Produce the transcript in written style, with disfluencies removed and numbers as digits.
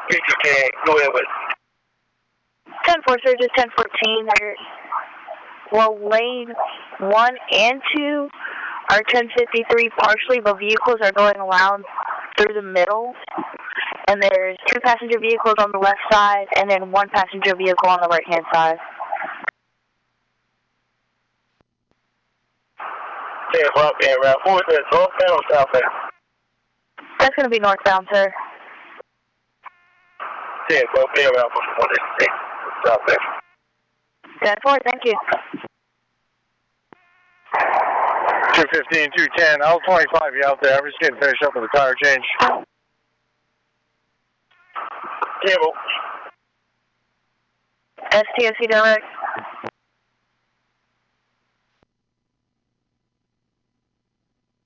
50K, go ahead with 10-4, sir, just 1014. Well, lane 1 and 2 are 1053 partially, but vehicles are going around through the middle. And there's 2 passenger vehicles on the left side, and then 1 passenger vehicle on the right-hand side. Okay, broadband route 4, is that northbound or southbound? That's going to be northbound, sir. Okay, broadband route 4, southbound. 10-4, thank you. 215, 210, L25, you out there? I'm just getting finished up with the tire change. Campbell. STSC direct.